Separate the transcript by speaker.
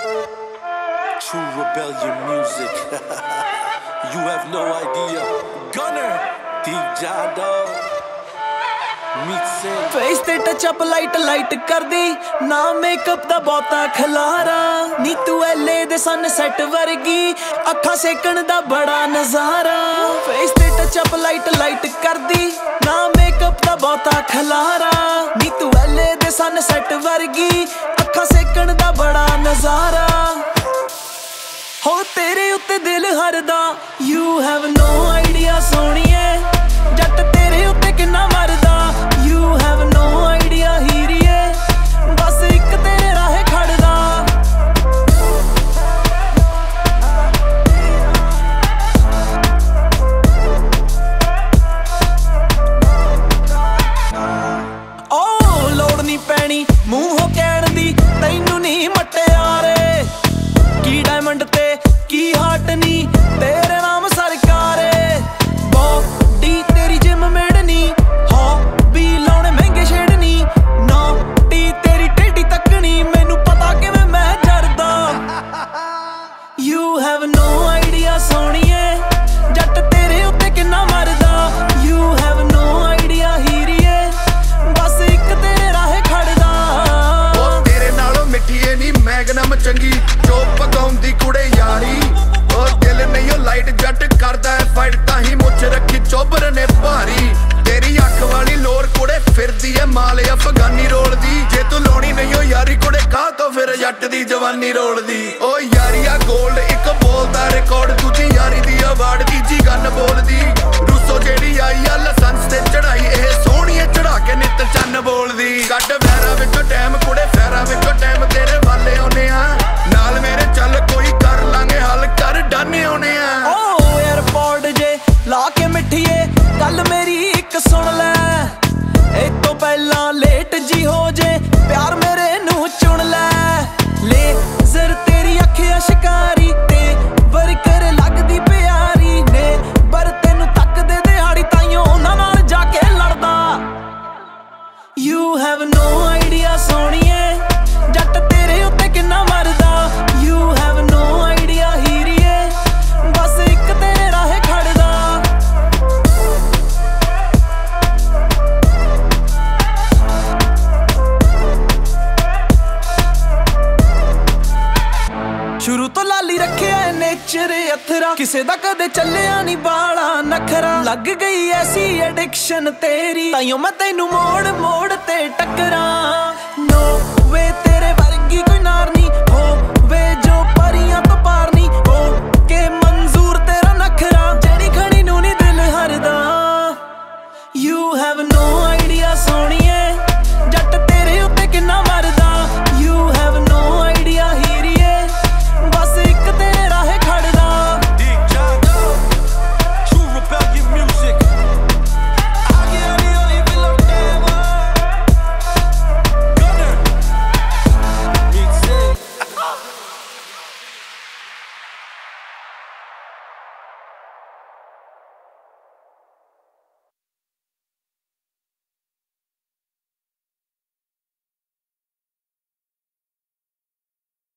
Speaker 1: True rebellion music. You have no idea. Gunner, deep John dog.
Speaker 2: Face ते touch up light light कर दी ना makeup दा बहुता खलारा नी तू एले दे सनसैट वर्गी अखा सेकण दा बड़ा नजारा फेस ते टच अप लाइट लाइट कर दी ना मेकअप दा बहुता खलारा नी तू एले दे सनसैट वर्गी अखा सेकण दा बड़ा नजारा हो तेरे उत्ते दिल हरदा यू हैव नो आइडिया सोनिए जट तेरे उत्ते किन्ना मरदा You have no idea हीरिए बस एक तेरे राहे खड़दा ओ लोड़ नहीं पैनी मूंहों कहण दी तैनू नहीं मटियारे की डायमंड ते की हार्ट नी तेरे नाम सरकारे बॉडी तेरी जिम मेडनी You have no idea सोनिए जट तेरे उत्ते किन्ना मरदा You have no idea हीरिए बस एक तेरे राहे खड़दा
Speaker 3: ओ तेरे नालों मिठीए नी मैगनम चंगी जो पकाउंदी कुड़े यारी ओ दिल नहीं ओ लाइट जट करदा है फाइट ताही मुझ रखी चोबर ने भारी तेरी अख वाली लोर कुड़े फिरदी है माल अफगानी रोल दी जे तू लोनी नहीं हो यारी कुड़े कहा तो फिर जट दी जवानी रोल दी ओ यारिया गोल्ड एक बोलदा रिकॉर्ड दूजी यारी दी अवार्ड तीजी गन बोलदी रूसो जेड़ी आई आ लाइसेंस ते चढ़ाई ए सोहणीए चढ़ा के नित चन्न बोलदी ਕੱਢ ਵੈਰਾ ਵਿੱਚੋਂ ਟਾਈਮ ਕੁੜੇ ਫੈਰਾ ਵਿੱਚੋਂ ਟਾਈਮ ਤੇਰੇ ਵਾਲੇ ਆਉਨੇ ਆ ਨਾਲ ਮੇਰੇ ਚੱਲ ਕੋਈ ਕਰ ਲਾਂਗੇ ਹੱਲ ਕਰ ਡਾਨੇ ਆਉਨੇ ਆ
Speaker 2: ਓ 에어ਪੋਰਟ ਜੇ ਲਾ ਕੇ ਮਿੱਠੀਏ ਗੱਲ ਮੇਰੀ ਇੱਕ ਸੁਣ ਲੈ ਇਹ ਤੋਂ ਪਹਿਲਾਂ ਲੇਟ ਜੀ ਹੋ ਜੇ ਪਿਆਰ ਮੇਰੇ ਨੂੰ ਚੁਣ ਲੈ ਲੇਜ਼ਰ ਤੇਰੀ ਅੱਖਾਂ ਸ਼ਿਕਾਰੀ ਤੇ ਵਰਕਰ ਲੱਗਦੀ ਪਿਆਰੀ ਨੇ ਪਰ ਤੈਨੂੰ ਤੱਕਦੇ ਦਿਹਾੜੀ ਤਾਈਓ ਉਹਨਾਂ ਨਾਲ ਜਾ ਕੇ ਲੜਦਾ You have no idea ਸੋਹਣੀਏ ਜੱਟ ਤੇਰੇ ਉੱਤੇ ਕਿੰਨਾ ਮਰਦਾ You have no idea ਹੀਰੀਏ ਬਸ ਇੱਕ ਤੇਰੇ ਰਾਹੇ ਖੜਦਾ ਸ਼ੁਰੂ ਤੋਂ ਲਾਲੀ ਰੱਖਿਆ ਨੇਚਰ ਅਥਰਾ ਕਿਸੇ ਦਾ ਕਦੇ ਚੱਲਿਆ ਨਹੀਂ ਬਾਲਾ ਨਖਰਾ ਲੱਗ ਗਈ ਐਸੀ ਐਡਿਕਸ਼ਨ ਤੇਰੀ ਤਾਈਓ ਮੈਂ ਤੈਨੂੰ ਮੋੜ ਮੋੜ ਤੇ ਟੱਕਰਾਂ No